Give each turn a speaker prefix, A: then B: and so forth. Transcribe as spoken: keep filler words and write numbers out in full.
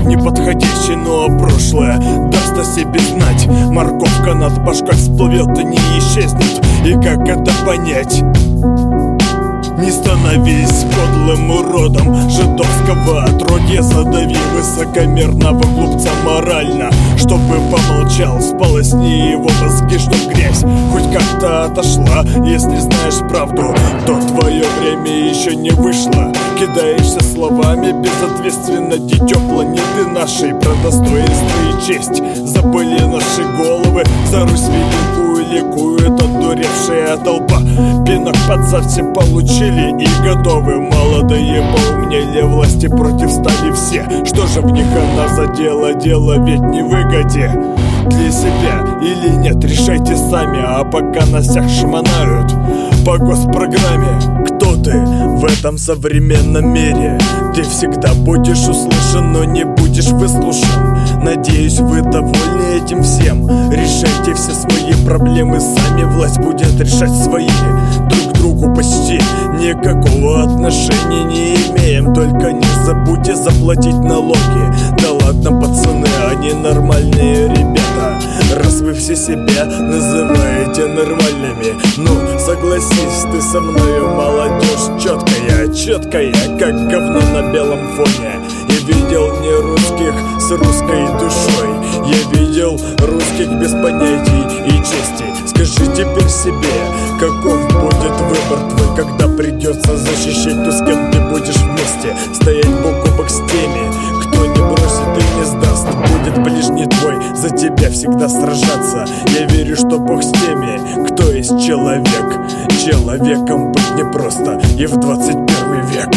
A: неподходящий, но прошлое даст о себе знать. Морковка над башкой всплывет и не исчезнет. И как это понять? Не становись подлым уродом жидовского отродья, задави высокомерного глупца морально, чтобы помолчал, сполосни его мозги, чтоб грязь хоть как-то отошла. Если знаешь правду, то твое время еще не вышло. Кидаешься словами безответственно, дитё планеты нашей, про достоинство и честь. Забыли наши головы, за Русь великую ликует одуревшая толпа. Пинок под зад все получили и готовы. Молодые поумнели, власти против стали все. Что же в них она задела? Дело ведь не в выгоде для себя или нет, решайте сами. А пока нас всех шмонают по госпрограмме. Кто ты в этом современном мире? Ты всегда будешь услышан, но не будешь выслушан. Надеюсь, вы довольны этим всем. Решайте все свои проблемы сами, власть будет решать свои. Друг к другу почти никакого отношения не имеем. Только не забудьте заплатить налоги. Да ладно, пацаны, они нормальные ребята, раз вы все себя называете нормальными. Ну, согласись ты со мною, молодежь четкая, четкая, как говно на белом фоне. Я видел не русских с русской душой, я видел русских без понятий и чести. Скажи теперь себе, каков будет выбор твой, когда придется защищать то, с кем ты будешь вместе. Стоять бок о бок с теми, кто не бросит и не сдаст. Будет ближний твой за тебя всегда сражаться. Я верю, что Бог с теми, кто есть человек. Человеком быть непросто и в двадцать первый век.